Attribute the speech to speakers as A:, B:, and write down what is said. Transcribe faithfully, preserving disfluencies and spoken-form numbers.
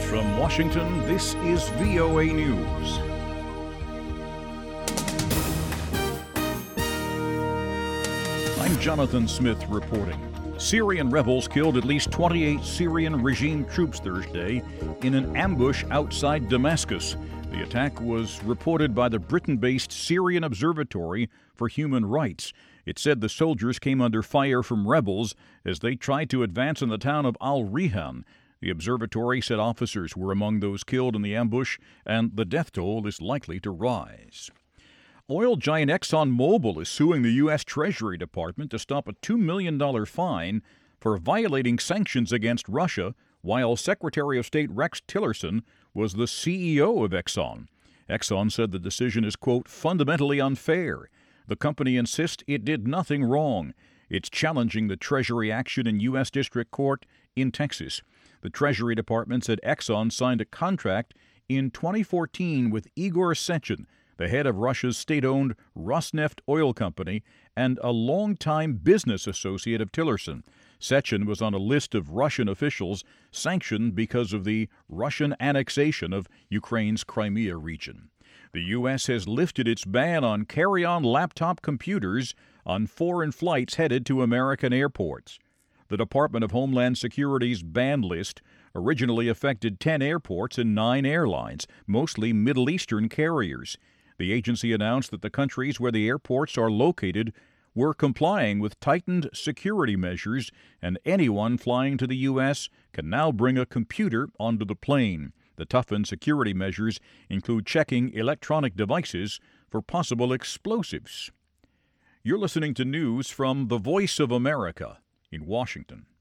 A: From Washington, this is V O A News. I'm Jonathan Smith reporting. Syrian rebels killed at least twenty-eight Syrian regime troops Thursday in an ambush outside Damascus. The attack was reported by the Britain-based Syrian Observatory for Human Rights. It said the soldiers came under fire from rebels as they tried to advance in the town of Al-Rihan. The observatory said officers were among those killed in the ambush, and the death toll is likely to rise. Oil giant ExxonMobil is suing the U S. Treasury Department to stop a two million dollars fine for violating sanctions against Russia while Secretary of State Rex Tillerson was the C E O of Exxon. Exxon said the decision is, quote, fundamentally unfair. The company insists it did nothing wrong. It's challenging the Treasury action in U S. District Court in Texas. The Treasury Department said Exxon signed a contract in twenty fourteen with Igor Sechin, the head of Russia's state-owned Rosneft oil company and a longtime business associate of Tillerson. Sechin was on a list of Russian officials sanctioned because of the Russian annexation of Ukraine's Crimea region. The U S has lifted its ban on carry-on laptop computers on foreign flights headed to American airports. The Department of Homeland Security's ban list originally affected ten airports and nine airlines, mostly Middle Eastern carriers. The agency announced that the countries where the airports are located were complying with tightened security measures, and anyone flying to the U S can now bring a computer onto the plane. The toughened security measures include checking electronic devices for possible explosives. You're listening to news from the Voice of America in Washington.